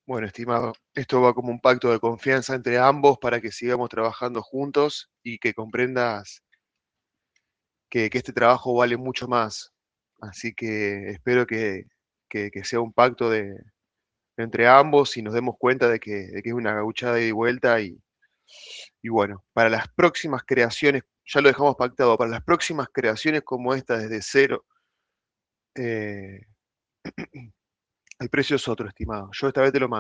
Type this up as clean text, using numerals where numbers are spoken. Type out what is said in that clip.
Bueno, estimado, esto va como un pacto de confianza entre ambos para que sigamos trabajando juntos y que comprendas que este trabajo vale mucho más. Así que espero que sea un pacto entre ambos y nos demos cuenta de que es una gauchada de ida y vuelta y bueno, para las próximas creaciones, ya lo dejamos pactado, para las próximas creaciones como esta desde cero, eh, el precio es otro, estimado. Yo esta vez te lo mando.